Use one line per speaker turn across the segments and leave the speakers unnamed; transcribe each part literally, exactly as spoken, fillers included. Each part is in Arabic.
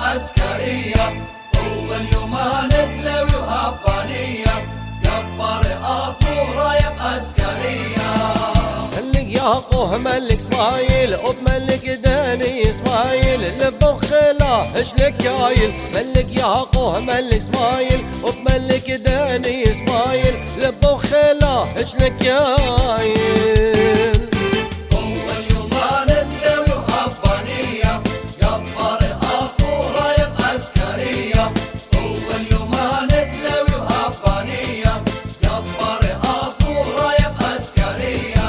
بعسكرية، طول يومان تلوي وهبانية، جبار آثورة يا بعسكرية.
ملك يعقوب ملك اسماعيل وبملك داني اسماعيل لبو خلا اشلك يايل. ملك يعقوب ملك اسماعيل وبملك داني اسماعيل لبو خلا اشلك يايل.
طول يومان تلوي وهبانية، جبار آثورة يا بعسكرية، طول يومان تلوي وهبانية، جبار آثورة يا بعسكرية.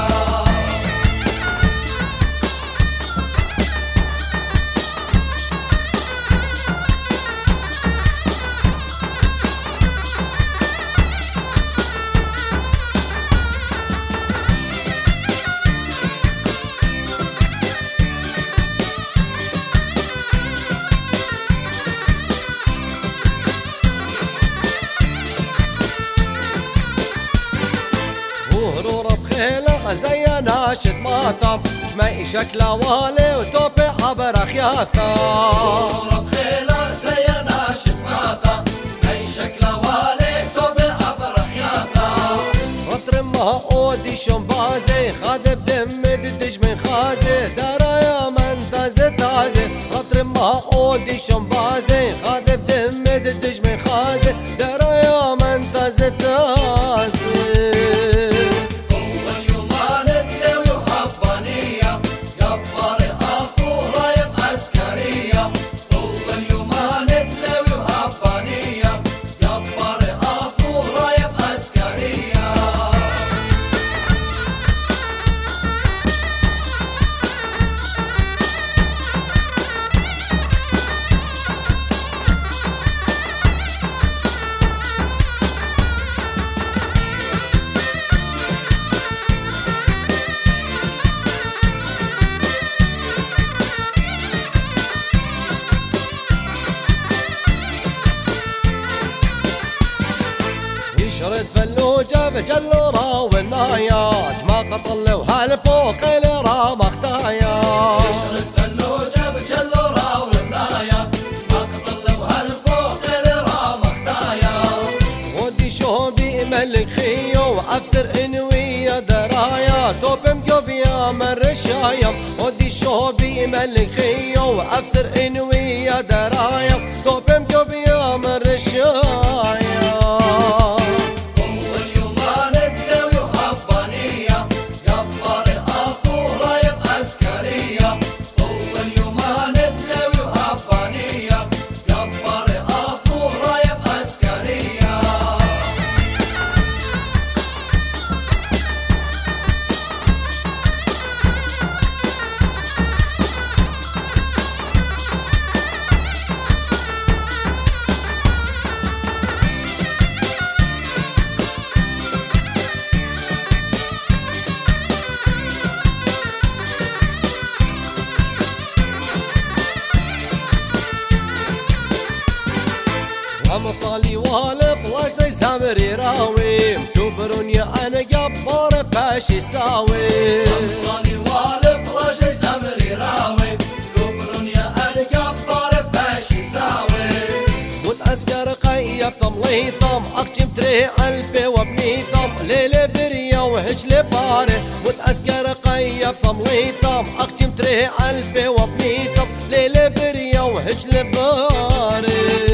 وهرورة بخيلة زي ناشد ماثم ماي شكله والي وتوبي عبر خياثة.
وهرورة بخيلة زي ناشد ماثم ماي شكله والي توبي عبر خياثة.
رطر ما اودي شمبازي خاذب دم ددش من خازي دارا يا من تازي تازي. رطر ما اودي شمبازي خاذب دم ددش من خازي دارا يا من تازي تازي. شرد فلوجة بجلورة والنايات ما قتل وهالفوق الرا مختايات.
يشرد فلوجة بجلورة والنايات ما قتل وهالفوق الرا مختايات.
ودي شوبي ملك خيو وافسر انوية درايا توب مقوب يا من رشايا. ودي شوبي ملك خيو وافسر انوية درايا توب مقوب يا من رشايا. مصالي والب واش زي سامري راوي مكبرون يا انا جبار باش يساوي.
مصالي والب واش زي سامري راوي مكبرون يا انا جبار باش يساوي.
متعسكر قيب ثم ليثم اقجم تري قلبي وابني ثم ليلة بريا وهجل باري. متعسكر قيب ثم ليثم اقجم تري قلبي وابني ثم ليلة بريا وهجل باري.